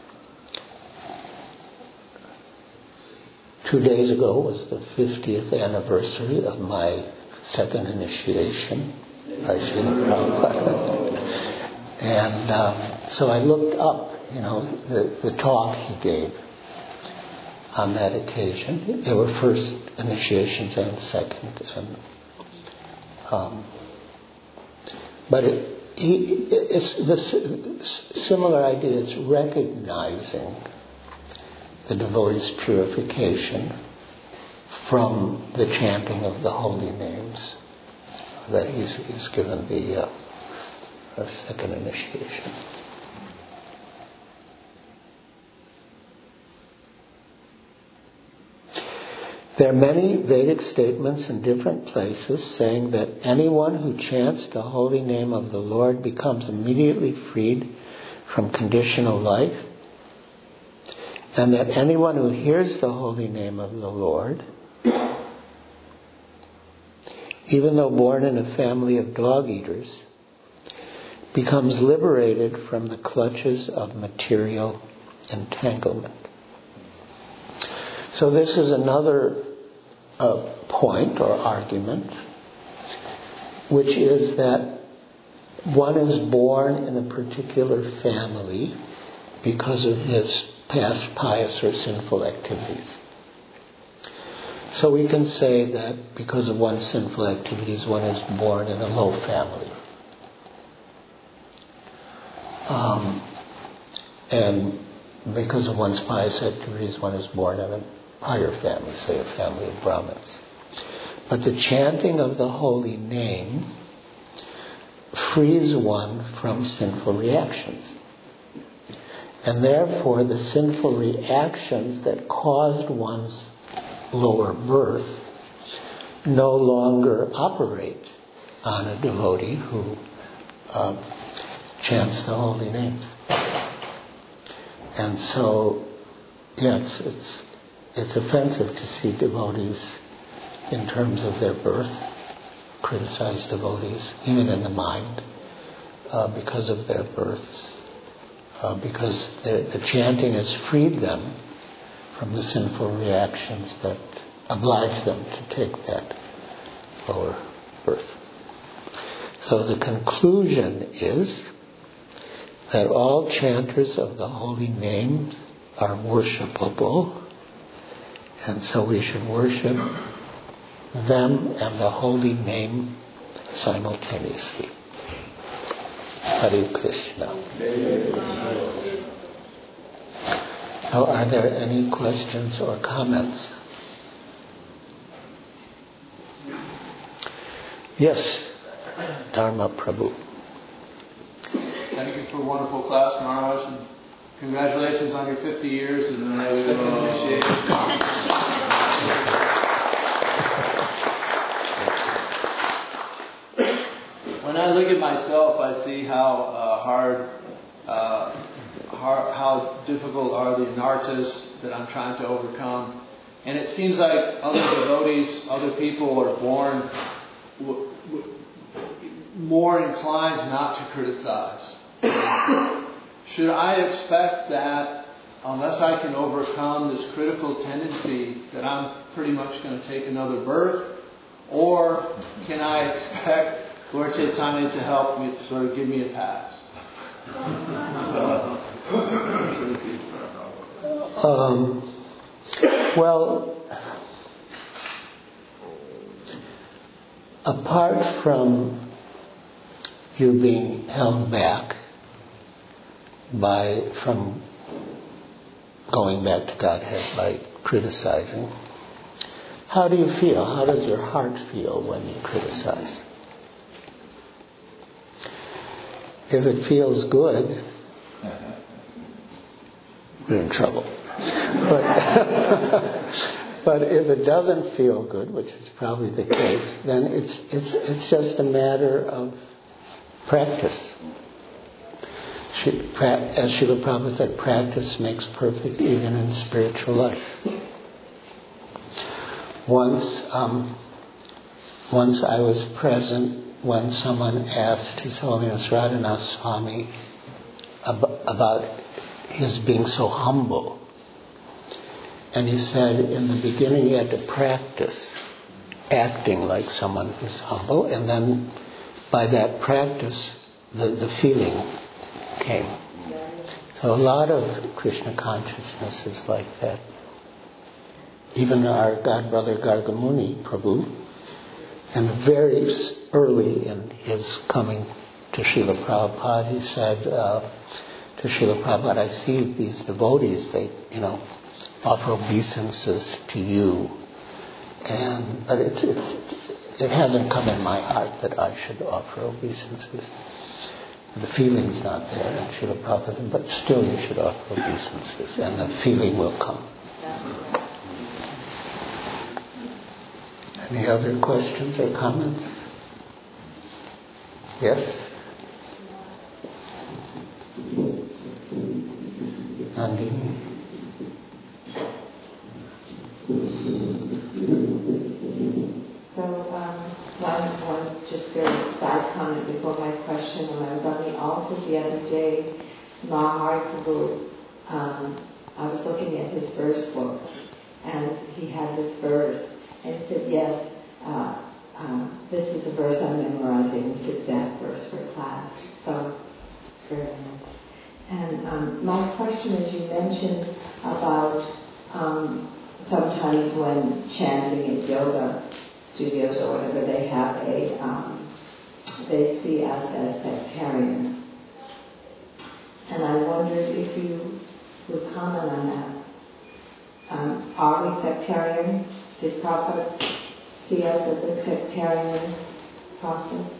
two days ago was the fiftieth anniversary of my second initiation by Srila Prabhupada. And um, so I looked up, you know, the, the talk he gave on that occasion. There were first initiations and second. And, um, but it, he, it's the similar idea. It's recognizing the devotee's purification from the chanting of the holy names that he's, he's given the uh, second initiation. There are many Vedic statements in different places saying that anyone who chants the holy name of the Lord becomes immediately freed from conditional life, and that anyone who hears the holy name of the Lord, even though born in a family of dog eaters, becomes liberated from the clutches of material entanglement. So this is another uh, point or argument, which is that one is born in a particular family because of his past pious or sinful activities. So we can say that because of one's sinful activities, one is born in a low family. Um, and because of one's pious activities, one is born in a higher family, say a family of Brahmins. But the chanting of the holy name frees one from sinful reactions. And therefore, the sinful reactions that caused one's lower birth no longer operate on a devotee who uh, chants the holy names. And so, yeah, it's, it's, it's offensive to see devotees, in terms of their birth, criticize devotees, even in the mind, uh, because of their births. Uh, because the, the chanting has freed them from the sinful reactions that oblige them to take that lower birth. So the conclusion is that all chanters of the holy name are worshipable, and so we should worship them and the holy name simultaneously. Hare Krishna. So are there any questions or comments? Yes, Dharma Prabhu. Thank you for a wonderful class, Maharaj, and congratulations on your fifty years and the second initiation. When I look at myself, I see how uh, hard, uh, hard, how difficult are the anarthas that I'm trying to overcome. And it seems like other devotees, other people are born w- w- more inclined not to criticize. Should I expect that unless I can overcome this critical tendency that I'm pretty much going to take another birth? Or can I expect Lord Chaitanya to help me, sort of give me a pass. Um, well, apart from you being held back by from going back to Godhead by criticizing, how do you feel? How does your heart feel when you criticize? If it feels good, we're in trouble. But, but if it doesn't feel good, which is probably the case, then it's it's it's just a matter of practice. As Srila Prabhupada said, practice makes perfect even in spiritual life. Once, um, once I was present when someone asked His Holiness Radhanath Swami ab- about his being so humble. And he said in the beginning he had to practice acting like someone who's humble, and then by that practice the, the feeling came. So a lot of Krishna consciousness is like that. Even our godbrother Gargamuni Prabhu, and very early in his coming to Srila Prabhupada, he said uh, to Srila Prabhupada, I see these devotees, they, you know, offer obeisances to you, and but it's it's it hasn't come in my heart that I should offer obeisances. The feeling's not there, and Srila Prabhupada said, but still you should offer obeisances, and the feeling will come. Any other questions or comments? Yes? Nandini? So, um, one, one just very side comment before my question. When I was on the altar the other day, Mahaprabhu, um, I was looking at his verse book, and he had this verse, and he said, yes, uh, um, this is a verse I'm memorizing, this exact verse for class. So, very nice. And um, my question is, you mentioned about um, sometimes when chanting at yoga studios or whatever, they have a, um, they see us as sectarian. And I wondered if you would comment on that. Um, are we sectarian? Did Prabhupada see us as a sectarian process?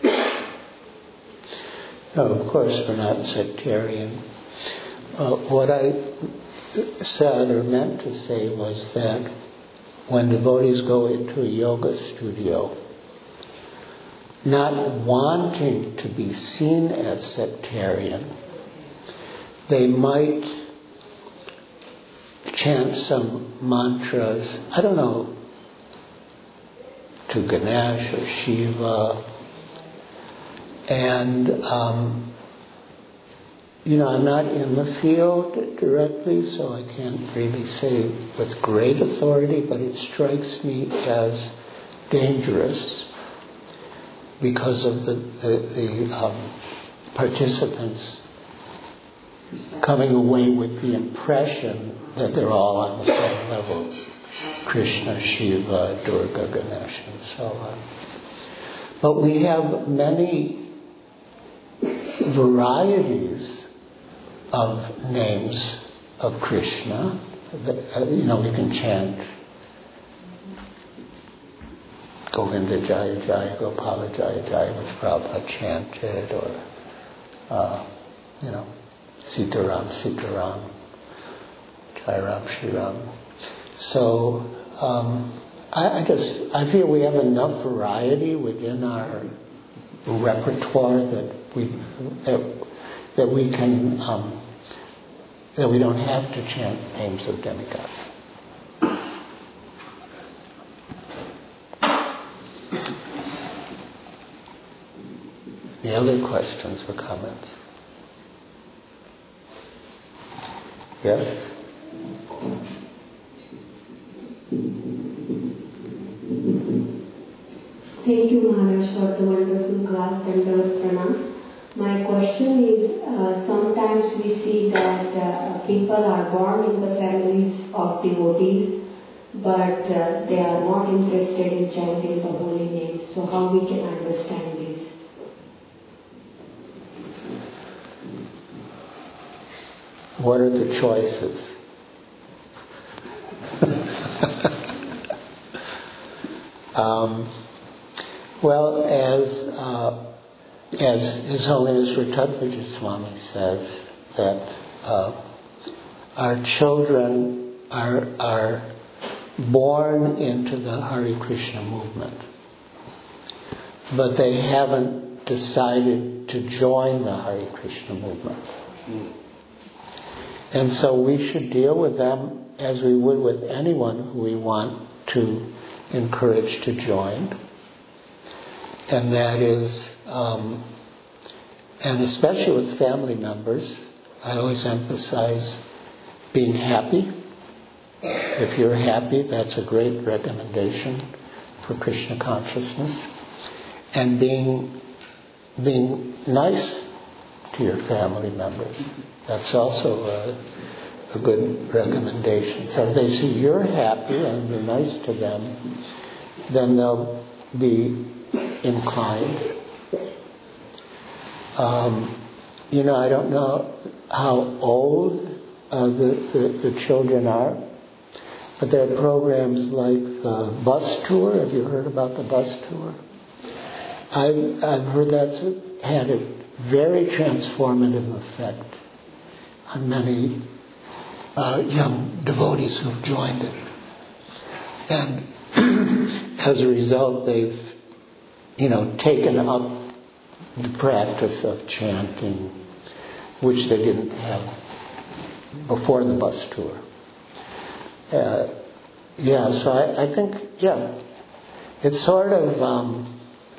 No, of course we're not sectarian. Uh, what I said or meant to say was that when devotees go into a yoga studio, not wanting to be seen as sectarian, they might chant some mantras, I don't know, to Ganesh or Shiva, and um, you know, I'm not in the field directly, so I can't really say with great authority, but it strikes me as dangerous because of the, the, the um, participants coming away with the impression that they're all on the same level. Krishna, Shiva, Durga, Ganesh, and so on. But we have many varieties of names of Krishna. You know, we can chant Govinda Jaya Jaya, Gopala Jaya Jaya, which Prabhupada chanted, or, uh, you know, Sitaram, Sitaram, Jairam, Shriram. So, um, I, I just, I feel we have enough variety within our repertoire that we, that, that we can, um, that we don't have to chant names of demigods. Any other questions or comments? Yes? Thank you, Maharaj, for the wonderful class and the pranams. My question is, uh, sometimes we see that uh, people are born in the families of devotees, but uh, they are not interested in chanting the holy names. So how we can understand this? What are the choices? um, well, as uh, as His Holiness Ritatvaja Swami says, that uh, our children are are born into the Hare Krishna movement, but they haven't decided to join the Hare Krishna movement. Mm. And so we should deal with them as we would with anyone who we want to encourage to join. And that is, um, and especially with family members, I always emphasize being happy. If you're happy, that's a great recommendation for Krishna consciousness. And being being nice to your family members. That's also a, a good recommendation. So if they see you're happy and you're nice to them, then they'll be inclined. Um, you know, I don't know how old uh, the, the, the children are, but there are programs like the bus tour. Have you heard about the bus tour? I've, I've heard that's had a very transformative effect on many uh, young devotees who've joined it. And as a result, they've, you know, taken up the practice of chanting, which they didn't have before the bus tour. Uh, yeah, so I, I think, yeah, it's sort of... Um,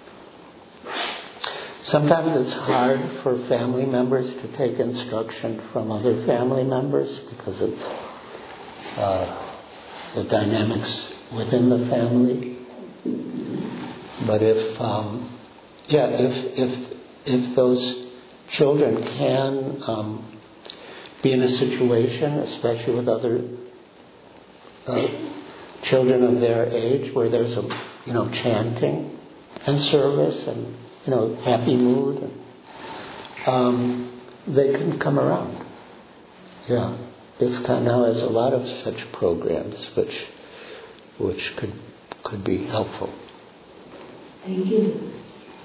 Sometimes it's hard for family members to take instruction from other family members because of uh, the dynamics within the family. But if, um, yeah, if if if those children can um, be in a situation, especially with other uh, children of their age, where there's a you know chanting and service and you know, happy mood, um, they can come around. Yeah, ISKCON now has a lot of such programs which which could could be helpful. Thank you.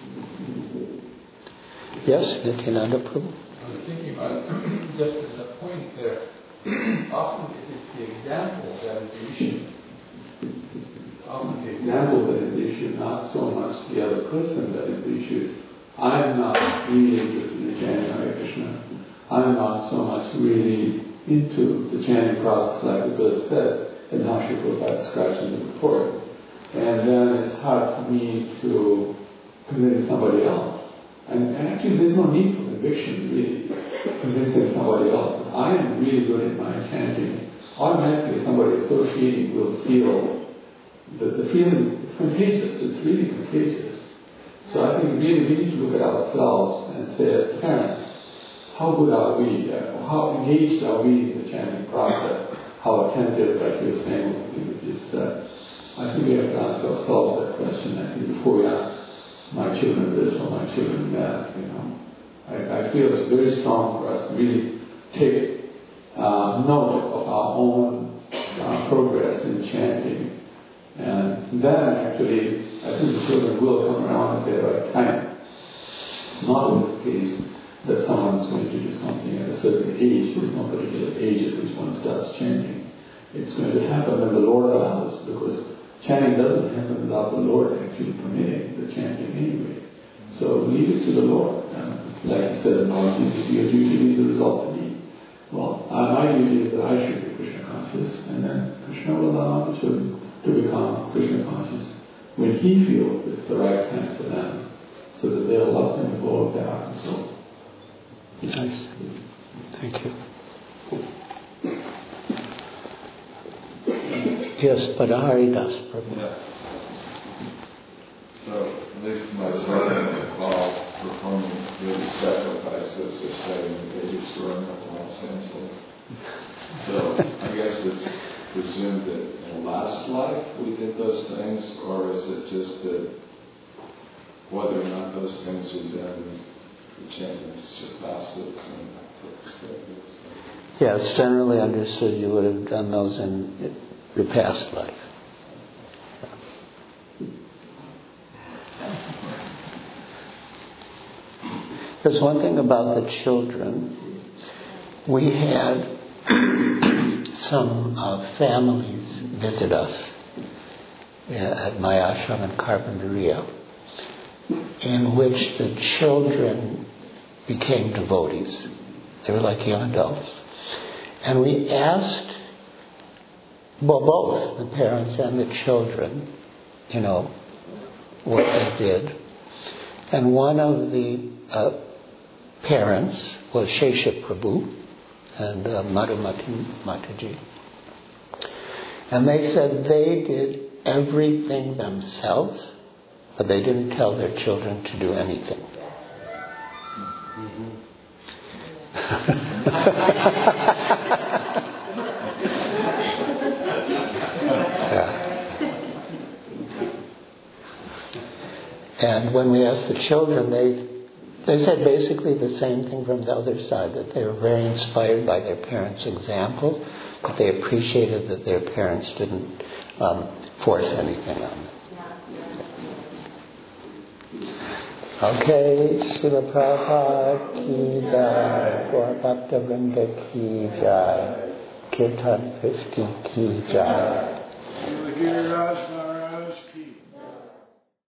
Yes, Nityananda Prabhu? I was thinking about just as a point there, often it's the example that is the issue. Often the example that is the issue, not so much the other person that is the issue. I'm not really interested in chanting Hare Krishna. I'm not so much really into the chanting process like the Buddha said, and now she goes back scratching the report. And then it's hard for me to convince somebody else. And, and actually there's no need for conviction really, convincing somebody else. If I am really good at my chanting, automatically somebody associating will feel that the feeling is contagious. It's really contagious. So I think really we need to look at ourselves and say as parents, how good are we? Uh, how engaged are we in the chanting process? How attentive, like you were saying, with this, uh, I think we have to ask ourselves that question. I think before we ask my children this or my children that, you know, I, I feel it's very strong for us to really take uh, note of our own uh, progress in chanting. And then actually, I think the children will come around at the right time. It's not always the case that someone's going to do something at a certain age. There's no particular age at which one starts chanting. It's going to happen when the Lord allows, because chanting doesn't happen without the Lord actually permitting the chanting anyway. So leave it to the Lord. And like you said, now it's your duty to be the result to me. Well, uh, my duty is that I should be Krishna conscious, and then Krishna will allow the children to become Krishna conscious when he feels it's the right time for them, so that they'll love him with all of their heart and soul. Nice. Thank you. Yes, but Haridas Prabhu. Yeah. So least my son in Nepal performing really sacrifices or setting babies growing up in Los Angeles. So I guess it's presumed that in last life we did those things, or is it just that whether or not those things were done, the change surpasses and takes place? Yeah, it's generally understood you would have done those in your past life. There's one thing about the children. We had some uh, families visit us at my ashram in Carpinteria, in which the children became devotees. They were like young adults. And we asked, well, both the parents and the children, you know, what they did. And one of the uh, parents was Shesha Prabhu and uh, Madhumati Mataji. And they said they did everything themselves, but they didn't tell their children to do anything. Mm-hmm. Yeah. And when we asked the children, they they said basically the same thing from the other side, that they were very inspired by their parents' example, but they appreciated that their parents didn't um, force anything on them. Okay, Srila Prabhupada ki jai, Gaur Bhakta Vrinda ki jai, Kirtan fifty ki jai.